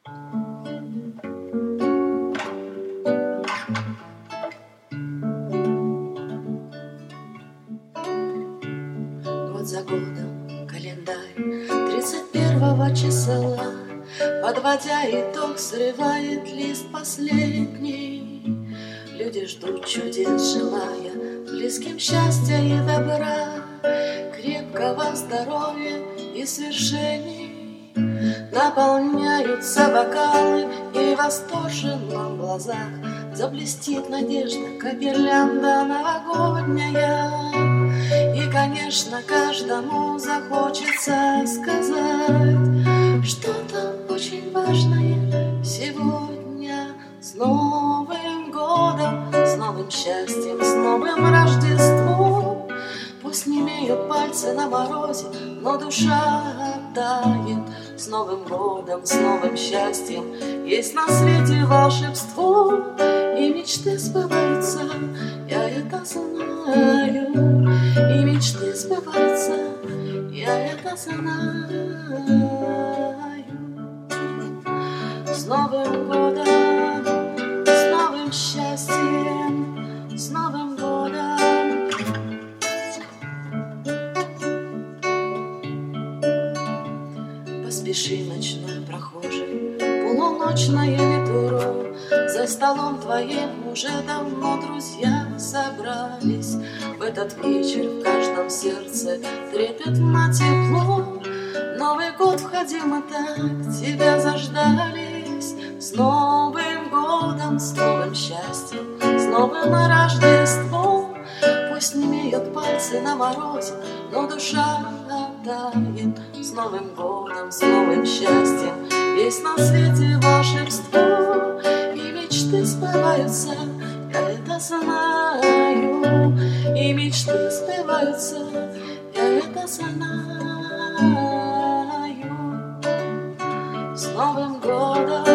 Год за годом календарь 31 числа, подводя итог, срывает лист последний. Люди ждут чудес, желая близким счастья и добра, крепкого здоровья и свершений. Наполняются бокалы, и восторженно в глазах заблестит надежда, как гирлянда новогодняя. И, конечно, каждому захочется сказать что-то очень важное сегодня. С Новым годом, с новым счастьем, с новым Рождеством. Пусть не имеют пальцы на морозе, но душа тает. С Новым годом, с новым счастьем есть на свете волшебство, и мечты сбываются, я это знаю. И мечты сбываются, я это знаю. С Новым годом, с новым счастьем, с Новым годом. Поспеши, ночной прохожий, полуночное литуру. За столом твоим уже давно друзья собрались. В этот вечер в каждом сердце трепетно тепло. Новый год входил, мы так тебя заждались. С Новым годом, с новым счастьем, с новым Рождеством. Пусть не имеют пальцы на морозе, но душа тает. С Новым годом, с новым счастьем есть на свете волшебство, и мечты сбываются, я это знаю. И мечты сбываются, я это знаю. С Новым годом.